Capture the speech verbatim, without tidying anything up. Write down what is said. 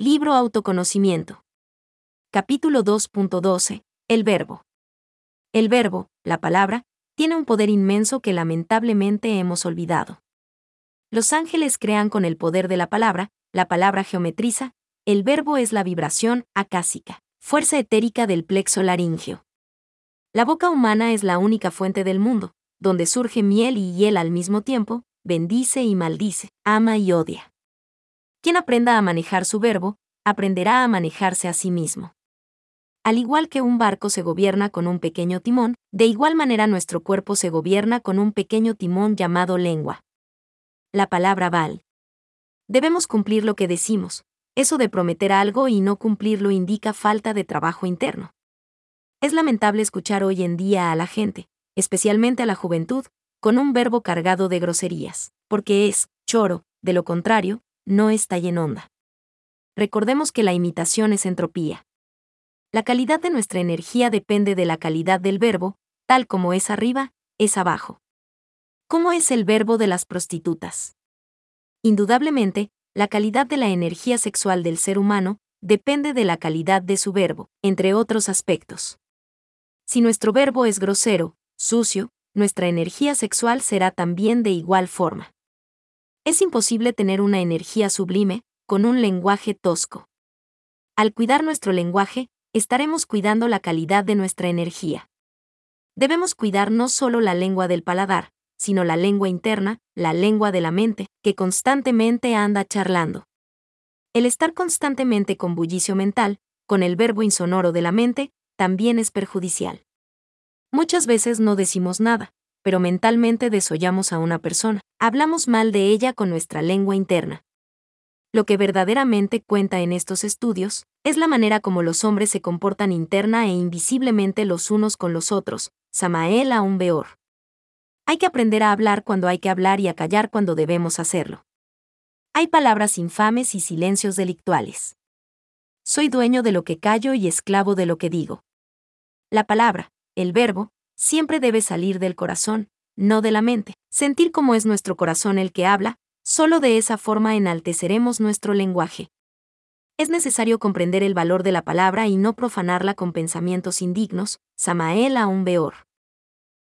Libro Autoconocimiento. Capítulo dos punto doce. El verbo. El verbo, la palabra, tiene un poder inmenso que lamentablemente hemos olvidado. Los ángeles crean con el poder de la palabra, la palabra geometriza, el verbo es la vibración acásica, fuerza etérica del plexo laríngeo. La boca humana es la única fuente del mundo, donde surge miel y hiel al mismo tiempo, bendice y maldice, ama y odia. Quien aprenda a manejar su verbo, aprenderá a manejarse a sí mismo. Al igual que un barco se gobierna con un pequeño timón, de igual manera nuestro cuerpo se gobierna con un pequeño timón llamado lengua. La palabra val. Debemos cumplir lo que decimos. Eso de prometer algo y no cumplirlo indica falta de trabajo interno. Es lamentable escuchar hoy en día a la gente, especialmente a la juventud, con un verbo cargado de groserías, porque es choro, de lo contrario, no está en onda. Recordemos que la imitación es entropía. La calidad de nuestra energía depende de la calidad del verbo, tal como es arriba, es abajo. ¿Cómo es el verbo de las prostitutas? Indudablemente, la calidad de la energía sexual del ser humano depende de la calidad de su verbo, entre otros aspectos. Si nuestro verbo es grosero, sucio, nuestra energía sexual será también de igual forma. Es imposible tener una energía sublime con un lenguaje tosco. Al cuidar nuestro lenguaje, estaremos cuidando la calidad de nuestra energía. Debemos cuidar no solo la lengua del paladar, sino la lengua interna, la lengua de la mente, que constantemente anda charlando. El estar constantemente con bullicio mental, con el verbo insonoro de la mente, también es perjudicial. Muchas veces no decimos nada, pero mentalmente desollamos a una persona, hablamos mal de ella con nuestra lengua interna. Lo que verdaderamente cuenta en estos estudios es la manera como los hombres se comportan interna e invisiblemente los unos con los otros. Samael Aun Weor. Hay que aprender a hablar cuando hay que hablar y a callar cuando debemos hacerlo. Hay palabras infames y silencios delictuales. Soy dueño de lo que callo y esclavo de lo que digo. La palabra, el verbo, siempre debe salir del corazón, no de la mente. Sentir cómo es nuestro corazón el que habla, solo de esa forma enalteceremos nuestro lenguaje. Es necesario comprender el valor de la palabra y no profanarla con pensamientos indignos. Samael Aun Weor.